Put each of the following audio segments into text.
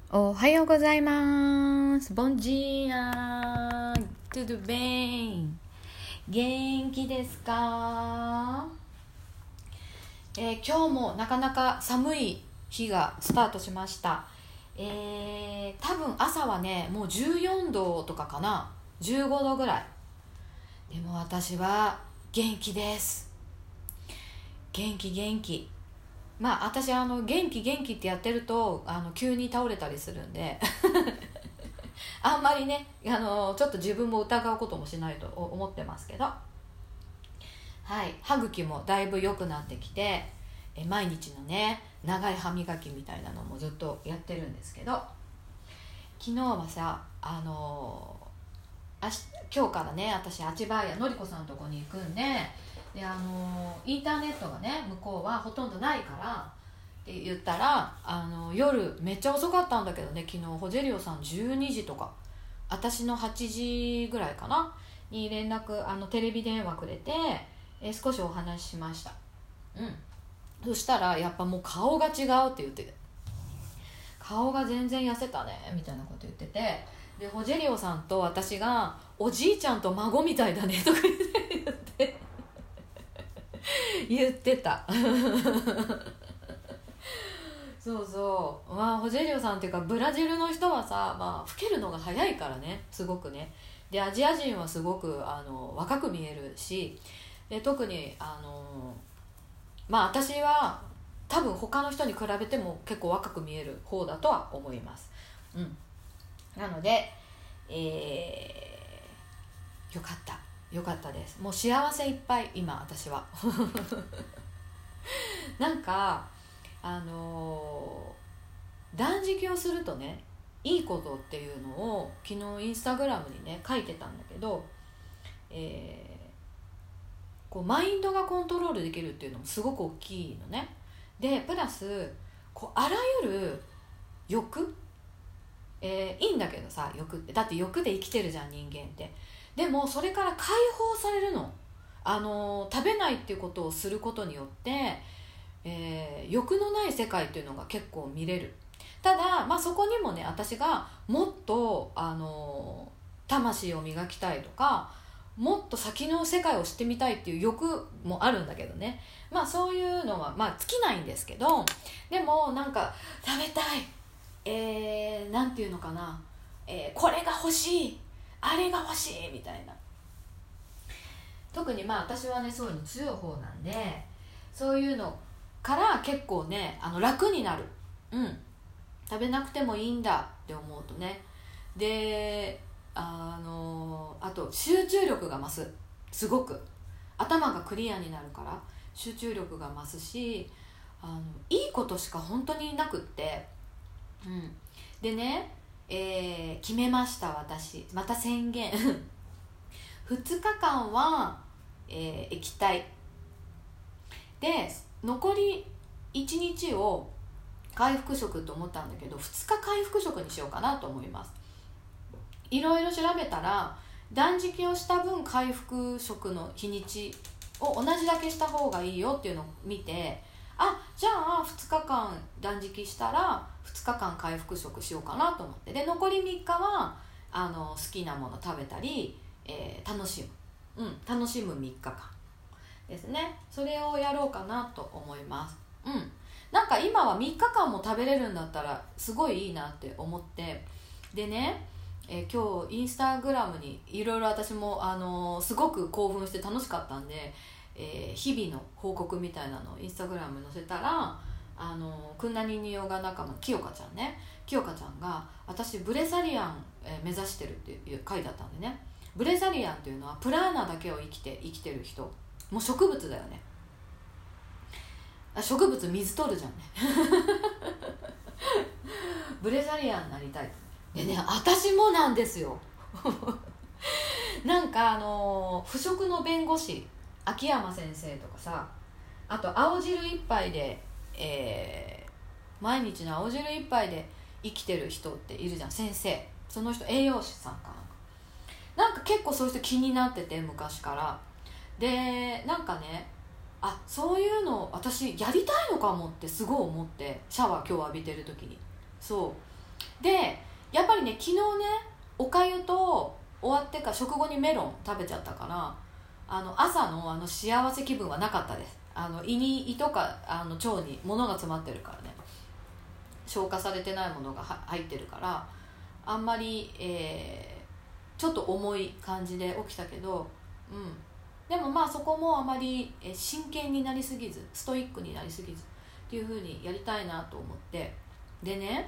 おはようございます。ボンジーアトゥドゥベン。元気ですか？今日もなかなか寒い日がスタートしました。多分朝はねもう14度とかかな、15度ぐらい。でも私は元気です。元気。まあ私元気ってやってると急に倒れたりするんであんまりねちょっと自分も疑うこともしないと思ってますけど、はい、歯茎もだいぶ良くなってきて、毎日のね長い歯磨きみたいなのもずっとやってるんですけど、昨日はさ今日からね私あちばやのりこさんのとこに行くんで、インターネットがね向こうはほとんどないからって言ったら夜めっちゃ遅かったんだけどね、昨日ホジェリオさん12時とか私の8時ぐらいかなに連絡テレビ電話くれて、少しお話ししました。そしたらやっぱもう顔が違うって言ってて、顔が全然痩せたねみたいなこと言ってて、でホジェリオさんと私がおじいちゃんと孫みたいだねとか言ってたそう、まあ、ホジェリオさんっていうかブラジルの人はさ、まあ、老けるのが早いからね、すごくね。でアジア人はすごく若く見えるし、で特にまあ私は多分他の人に比べても結構若く見える方だとは思います。なので、よかったです。もう幸せいっぱい今私はなんか断食をするとねいいことっていうのを昨日インスタグラムにね書いてたんだけど、こうマインドがコントロールできるっていうのもすごく大きいのね。でプラスこうあらゆる欲、いいんだけどさ、欲ってだって欲で生きてるじゃん人間って。でもそれから解放されるの。食べないっていうことをすることによって、欲のない世界っていうのが結構見れる。ただ、まあ、そこにもね私がもっと魂を磨きたいとかもっと先の世界を知ってみたいっていう欲もあるんだけどね、まあそういうのはまあ尽きないんですけど、でもなんか食べたい、なんていうのかな、これが欲しいあれが欲しいみたいな。特にまあ私はねそういうの強い方なんで、そういうのから結構ね楽になる。食べなくてもいいんだって思うとね。であと集中力が増す。すごく頭がクリアになるから集中力が増すし、いいことしか本当になくって、でね、決めました。私また宣言2日間は、液体で残り1日を回復食と思ったんだけど、2日回復食にしようかなと思います。いろいろ調べたら断食をした分回復食の日にちを同じだけした方がいいよっていうのを見て、じゃあ2日間断食したら2日間回復食しようかなと思って、で残り3日は好きなもの食べたり、楽しむ3日間ですね。それをやろうかなと思います。なんか今は3日間も食べれるんだったらすごいいいなって思って、でね、今日インスタグラムにいろいろ私もすごく興奮して楽しかったんで、日々の報告みたいなのをインスタグラムに載せたらクンナニニヨガ仲間の清香ちゃんが私ブレサリアン、目指してるっていう書いてあったんでね。ブレサリアンっていうのはプラーナだけを生きてる人、もう植物だよね。植物水取るじゃんねブレザリアンになりたい。でね私もなんですよなんか腐食の弁護士秋山先生とかさ、あと青汁一杯で、毎日の青汁一杯で生きてる人っているじゃん、先生。その人栄養士さんかなんか結構そういう人気になってて昔から。でなんかねそういうの私やりたいのかもってすごい思って、シャワー今日浴びてる時に。そうでやっぱりね、昨日ねおかゆと終わってから食後にメロン食べちゃったから、朝の幸せ気分はなかったです。胃とか腸に物が詰まってるからね、消化されてないものが入ってるから、あんまり、ちょっと重い感じで起きたけど、でもまあそこもあまり真剣になりすぎず、ストイックになりすぎずっていう風にやりたいなと思って、でね、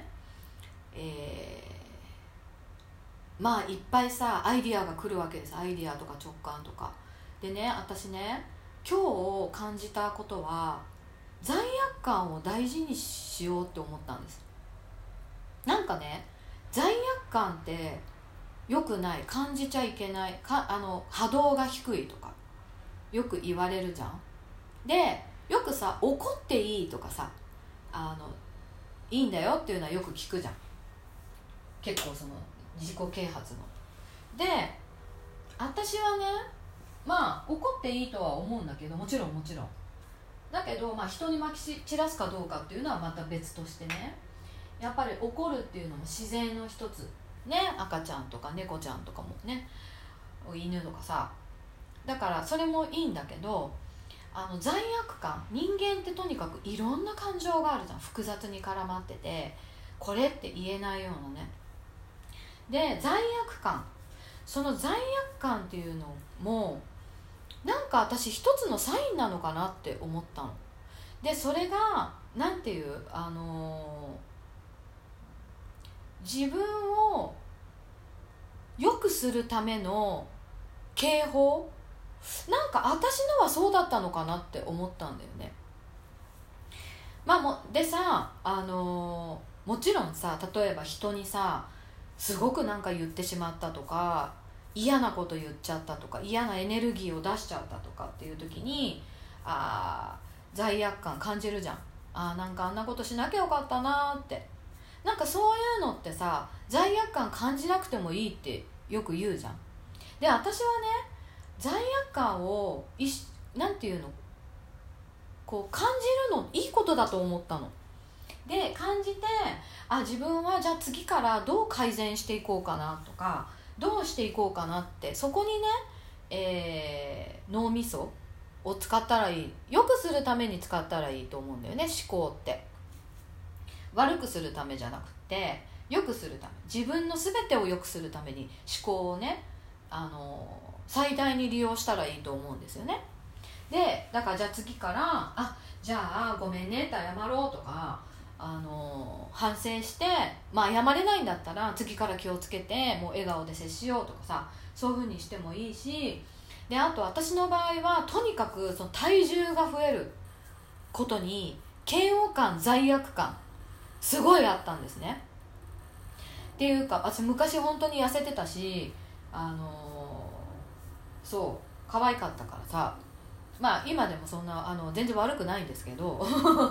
まあいっぱいさアイディアが来るわけです。アイディアとか直感とかでね、私ね今日感じたことは、罪悪感を大事にしようって思ったんです。なんかね、罪悪感って良くない、感じちゃいけない、波動が低いとかよく言われるじゃん。でよくさ、怒っていいとかさ、いいんだよっていうのはよく聞くじゃん、結構その自己啓発の。で私はね、まあ怒っていいとは思うんだけど、もちろんだけど、まあ人にまき散らすかどうかっていうのはまた別としてね、やっぱり怒るっていうのも自然の一つね。赤ちゃんとか猫ちゃんとかもね、犬とかさ、だからそれもいいんだけど、罪悪感、人間ってとにかくいろんな感情があるじゃん、複雑に絡まってて、これって言えないようなね。で罪悪感、その罪悪感っていうのもなんか私一つのサインなのかなって思ったの。でそれがなんていう、自分を良くするための警報、なんか私のはそうだったのかなって思ったんだよね。まあでさ、もちろんさ、例えば人にさすごくなんか言ってしまったとか、嫌なこと言っちゃったとか、嫌なエネルギーを出しちゃったとかっていう時に罪悪感感じるじゃん。なんかあんなことしなきゃよかったなって。なんかそういうのってさ、罪悪感感じなくてもいいってよく言うじゃん。で私はね、罪悪感をなんていうの、こう感じるのいいことだと思ったの。で感じて、自分はじゃあ次からどう改善していこうかなとか、どうしていこうかなって、そこにね、脳みそを使ったらいい、良くするために使ったらいいと思うんだよね。思考って悪くするためじゃなくて、良くするため、自分の全てを良くするために思考をね、最大に利用したらいいと思うんですよね。でだからじゃあ次からじゃあごめんねって謝ろうとか、反省して、まあ謝れないんだったら次から気をつけてもう笑顔で接しようとかさ、そういう風にしてもいいし、であと私の場合はとにかくその体重が増えることに嫌悪感、罪悪感すごいあったんですね。っていうか私昔本当に痩せてたし、そう可愛かったからさ、まあ今でもそんな全然悪くないんですけど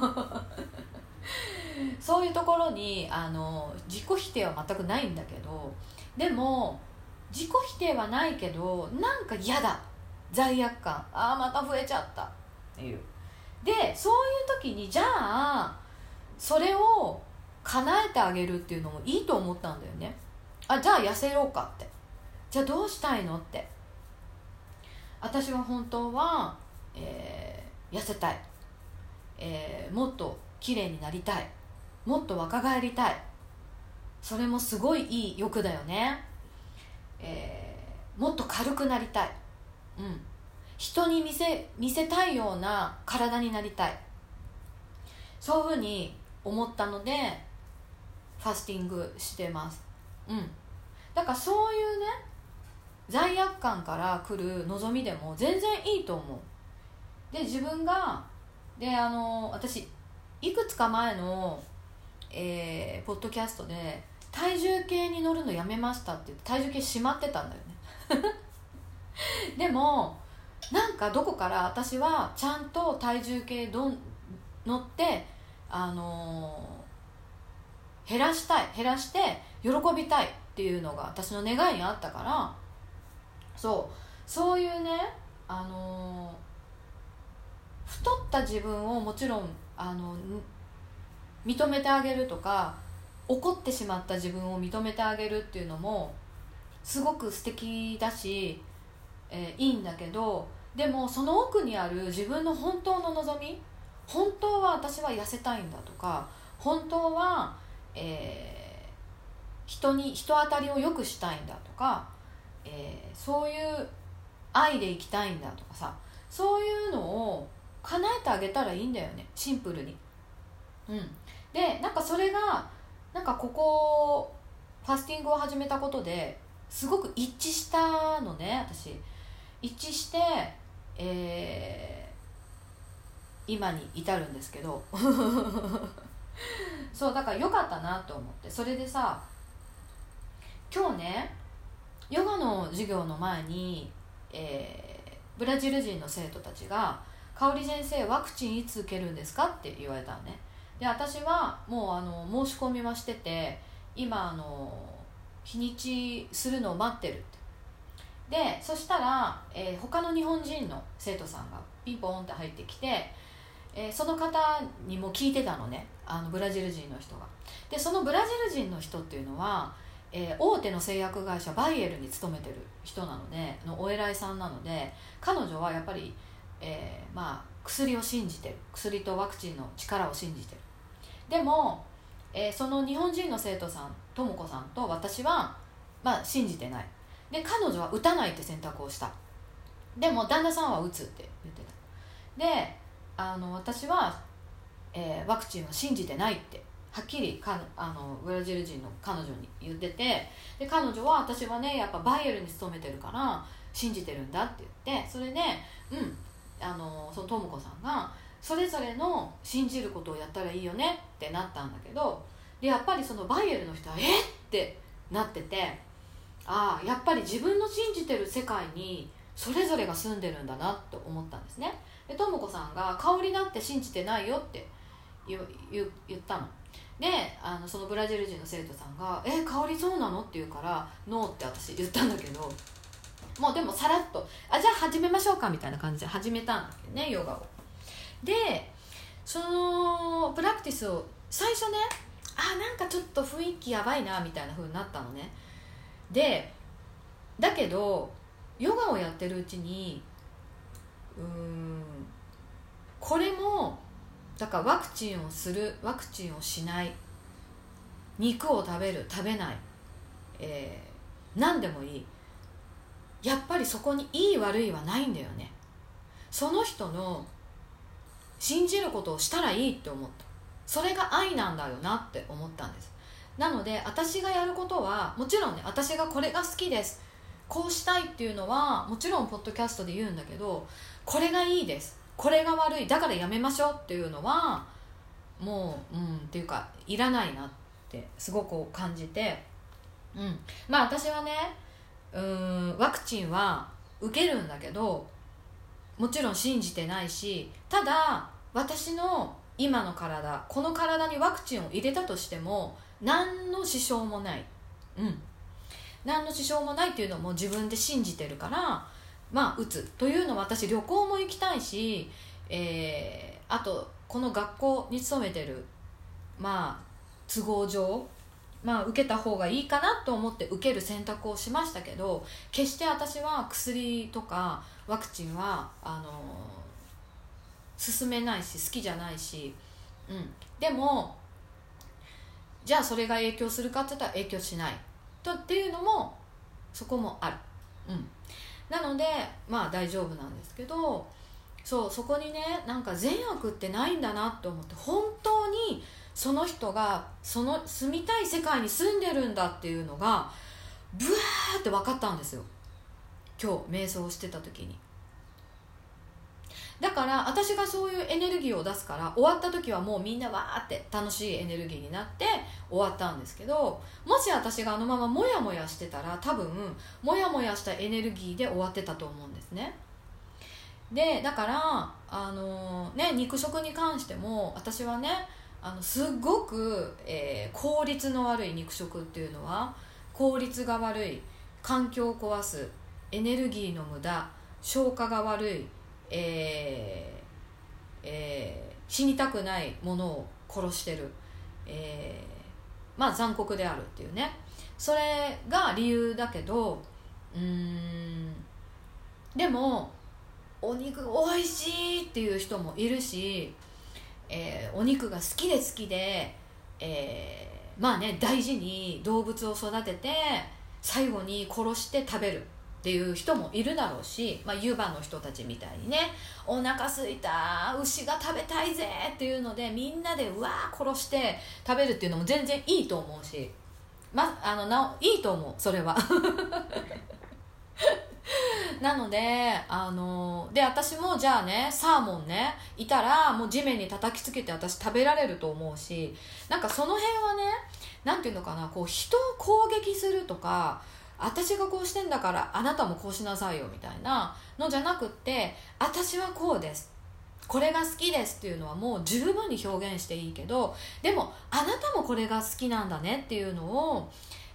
そういうところに自己否定は全くないんだけど、でも自己否定はないけどなんか嫌だ、罪悪感、また増えちゃったっていう。でそういう時にじゃあそれを叶えてあげるっていうのもいいと思ったんだよね。じゃあ痩せようかって、じゃあどうしたいのって。私は本当は、痩せたい、もっと綺麗になりたい、もっと若返りたい、それもすごいいい欲だよね。もっと軽くなりたい、人に見せたいような体になりたい、そういうふうに思ったのでファスティングしてます。だからそういうね、罪悪感から来る望みでも全然いいと思う。で自分が私いくつか前の、ポッドキャストで体重計に乗るのやめましたって言って体重計しまってたんだよねでもなんかどこから私はちゃんと体重計乗って減らして喜びたいっていうのが私の願いにあったから、そういうね、太った自分をもちろん認めてあげるとか怒ってしまった自分を認めてあげるっていうのもすごく素敵だし、いいんだけど、でもその奥にある自分の本当の望み、本当は私は痩せたいんだとか、本当は、人当たりを良くしたいんだとか、そういう愛で生きたいんだとかさ、そういうのを叶えてあげたらいいんだよね、シンプルに。でなんかそれがなんかここファスティングを始めたことですごく一致したのね。私一致して、今に至るんですけどそうだから良かったなと思って。それでさ、今日ねヨガの授業の前に、ブラジル人の生徒たちが香織先生ワクチンいつ受けるんですかって言われたのね。で私はもう申し込みはしてて、今日にちするのを待ってるって。でそしたら、他の日本人の生徒さんがピンポンって入ってきて、その方にも聞いてたのね、ブラジル人の人が。でそのブラジル人の人っていうのは、大手の製薬会社バイエルに勤めてる人なので、お偉いさんなので、彼女はやっぱり、薬を信じてる、薬とワクチンの力を信じてる。でも、その日本人の生徒さんとも子さんと私は、信じてない。で彼女は打たないって選択をした。でも旦那さんは打つって言ってた。で私は、ワクチンを信じてないってはっきりブラジル人の彼女に言ってて、で彼女は私はねやっぱバイエルに勤めてるから信じてるんだって言って、それでそのとも子さんがそれぞれの信じることをやったらいいよねってなったんだけど、でやっぱりそのバイエルの人はってなってて、やっぱり自分の信じてる世界にそれぞれが住んでるんだなと思ったんですね。でとも子さんが香りだって信じてないよって言ったので、そのブラジル人の生徒さんが香りそうなのって言うから、ノーって私言ったんだけど、もうでもさらっとじゃあ始めましょうかみたいな感じで始めたんだけどね、ヨガを。でそのプラクティスを最初ね、なんかちょっと雰囲気やばいなみたいな風になったのね。でだけどヨガをやってるうちにこれもだからワクチンをする、ワクチンをしない、肉を食べる食べない、何でもいい、やっぱりそこにいい悪いはないんだよね。その人の信じることをしたらいいって思った。それが愛なんだよなって思ったんです。なので私がやることはもちろんね、私がこれが好きです、こうしたいっていうのはもちろんポッドキャストで言うんだけど、これがいいです、これが悪いだからやめましょうっていうのはもうっていうかいらないなってすごく感じて、私はねワクチンは受けるんだけどもちろん信じてないし、ただ私の今の体、この体にワクチンを入れたとしても何の支障もない、何の支障もないっていうのも自分で信じてるから、打つというのは、私旅行も行きたいし、あとこの学校に勤めてる都合上受けた方がいいかなと思って受ける選択をしましたけど、決して私は薬とかワクチンは勧めないし好きじゃないし、でもじゃあそれが影響するかって言ったら影響しないっていうのもそこもある、なので大丈夫なんですけど、そこにねなんか善悪ってないんだなと思って、本当にその人がその住みたい世界に住んでるんだっていうのがブワーって分かったんですよ、今日瞑想してた時に。だから私がそういうエネルギーを出すから、終わった時はもうみんなわーって楽しいエネルギーになって終わったんですけど、もし私があのままモヤモヤしてたら多分モヤモヤしたエネルギーで終わってたと思うんですね。でだから肉食に関しても私はねすっごく、効率の悪い肉食っていうのは効率が悪い、環境を壊す、エネルギーの無駄、消化が悪い、死にたくないものを殺してる、 まあ残酷であるっていうね、それが理由だけど、でもお肉おいしいっていう人もいるし、お肉が好きで好きで、まあね、大事に動物を育てて最後に殺して食べるっていう人もいるだろうし、まあ、湯葉の人たちみたいにね、お腹すいた牛が食べたいぜっていうのでみんなでうわー殺して食べるっていうのも全然いいと思うし、いいと思う、それはなので、で私もじゃあね、サーモンねいたらもう地面に叩きつけて私食べられると思うし、なんかその辺はね、なんていうのかな、こう人を攻撃するとか、私がこうしてんだからあなたもこうしなさいよみたいなのじゃなくって、私はこうです、これが好きですっていうのはもう十分に表現していいけど、でもあなたもこれが好きなんだねっていうのを、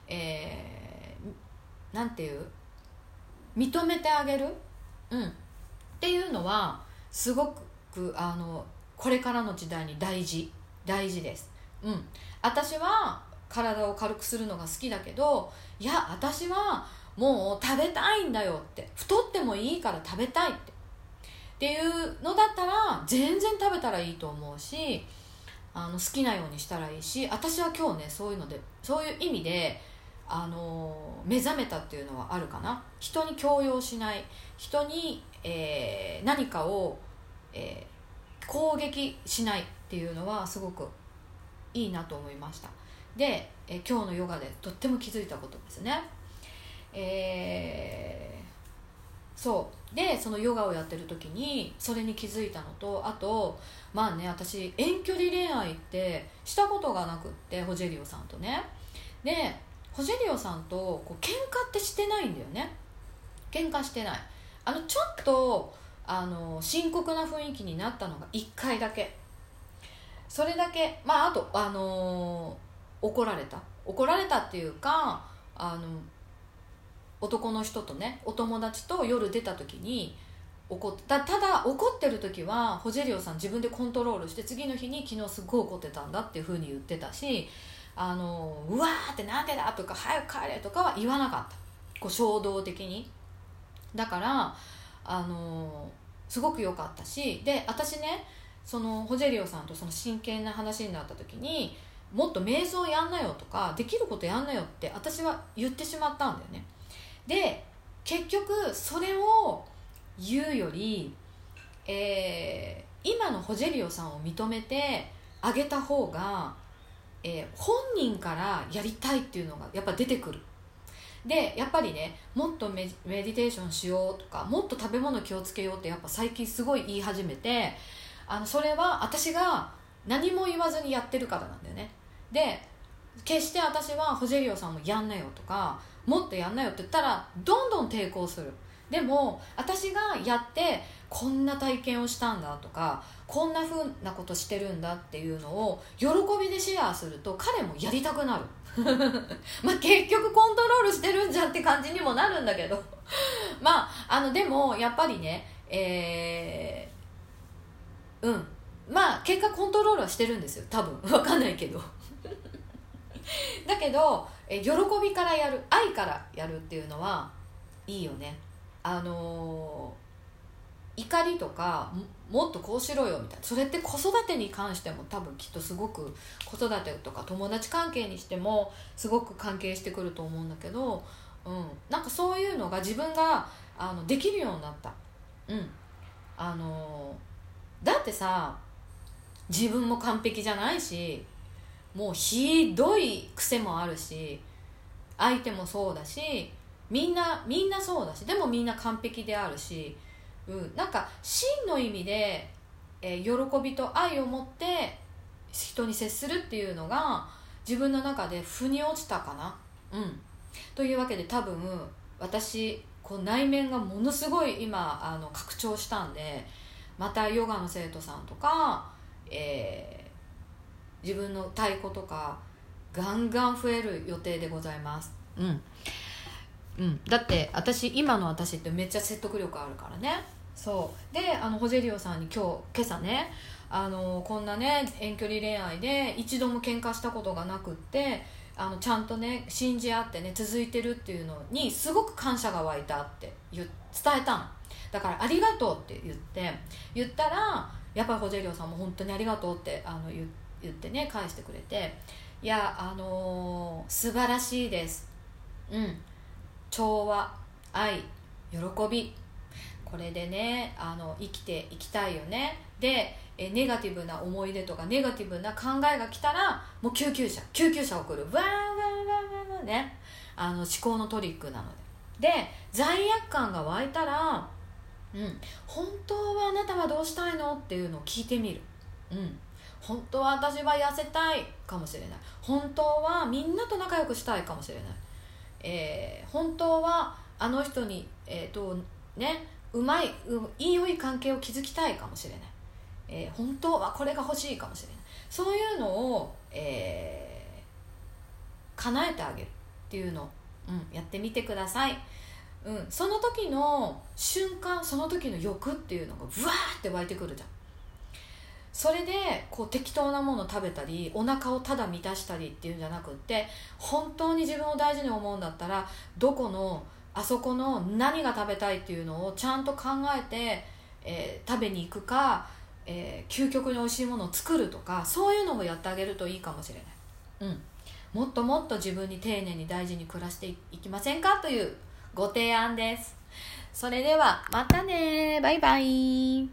なんていう、認めてあげる、っていうのはすごくこれからの時代に大事です。私は体を軽くするのが好きだけど、いや私はもう食べたいんだよって、太ってもいいから食べたいっていうのだったら全然食べたらいいと思うし、好きなようにしたらいいし、私は今日ね、そういう意味で目覚めたっていうのはあるかな。人に強要しない、人に、何かを、攻撃しないっていうのはすごくいいなと思いました。で、今日のヨガでとっても気づいたことですね。そうで、そのヨガをやってる時にそれに気づいたのと、あとまあね、私遠距離恋愛ってしたことがなくって、ホジェリオさんとね。でホジェリオさんとこう喧嘩ってしてないんだよね。喧嘩してない。ちょっと深刻な雰囲気になったのが1回だけ。それだけ。まああと怒られたっていうか、男の人とね、お友達と夜出た時にただ怒ってる時はホジェリオさん自分でコントロールして、次の日に昨日すごい怒ってたんだっていう風に言ってたし、うわーってなんでだとか早く帰れとかは言わなかった、こう衝動的に。だからすごく良かったし、で私ね、そのホジェリオさんとその真剣な話になった時に、もっと瞑想やんなよとかできることやんなよって私は言ってしまったんだよね。で結局それを言うより、今のホジェリオさんを認めてあげた方が、本人からやりたいっていうのがやっぱ出てくる。でやっぱりね、もっとメディテーションしようとか、もっと食べ物気をつけようってやっぱ最近すごい言い始めて、それは私が何も言わずにやってるからなんだよね。で決して私はホジェリオさんもやんなよとかもっとやんなよって言ったらどんどん抵抗する。でも私がやってこんな体験をしたんだとか、こんな風なことしてるんだっていうのを喜びでシェアすると彼もやりたくなるまあ結局コントロールしてるんじゃんって感じにもなるんだけどまあでもやっぱりね、まあ結果コントロールはしてるんですよ、多分。分かんないけどだけど喜びからやる、愛からやるっていうのはいいよね。怒りとか もっとこうしろよみたいな、それって子育てに関しても多分きっとすごく、子育てとか友達関係にしてもすごく関係してくると思うんだけど、なんかそういうのが自分ができるようになった。だってさ、自分も完璧じゃないし、もうひどい癖もあるし、相手もそうだし、みんなそうだし、でもみんな完璧であるし、なんか真の意味で、喜びと愛を持って人に接するっていうのが自分の中で腑に落ちたかな。というわけで多分私こう内面がものすごい今拡張したんで、またヨガの生徒さんとか、自分の太鼓とかガンガン増える予定でございます。だって今の私ってめっちゃ説得力あるからね。そうでホジェリオさんに今朝ね、 こんなね遠距離恋愛で一度も喧嘩したことがなくって、ちゃんとね信じ合ってね続いてるっていうのにすごく感謝が湧いたって伝えたの。だからありがとうって言ったら、やっぱりホゼリオさんも本当にありがとうって言ってね返してくれて、いや素晴らしいです、調和、愛、喜び、これでね生きていきたいよね。でネガティブな思い出とかネガティブな考えが来たらもう救急車を送る、わーわーわーわーわーね、思考のトリックなので。で罪悪感が湧いたら、本当はあなたはどうしたいのっていうのを聞いてみる。本当は私は痩せたいかもしれない。本当はみんなと仲良くしたいかもしれない。本当はあの人にいい良い関係を築きたいかもしれない。本当はこれが欲しいかもしれない。そういうのを、叶えてあげるっていうのを、やってみてください。その時の瞬間、その時の欲っていうのがブワーって湧いてくるじゃん。それでこう適当なものを食べたりお腹をただ満たしたりっていうんじゃなくって、本当に自分を大事に思うんだったらどこのあそこの何が食べたいっていうのをちゃんと考えて、食べに行くか、究極に美味しいものを作るとか、そういうのもやってあげるといいかもしれない。もっともっと自分に丁寧に大事に暮らしていきませんかというご提案です。それではまたね、バイバイ。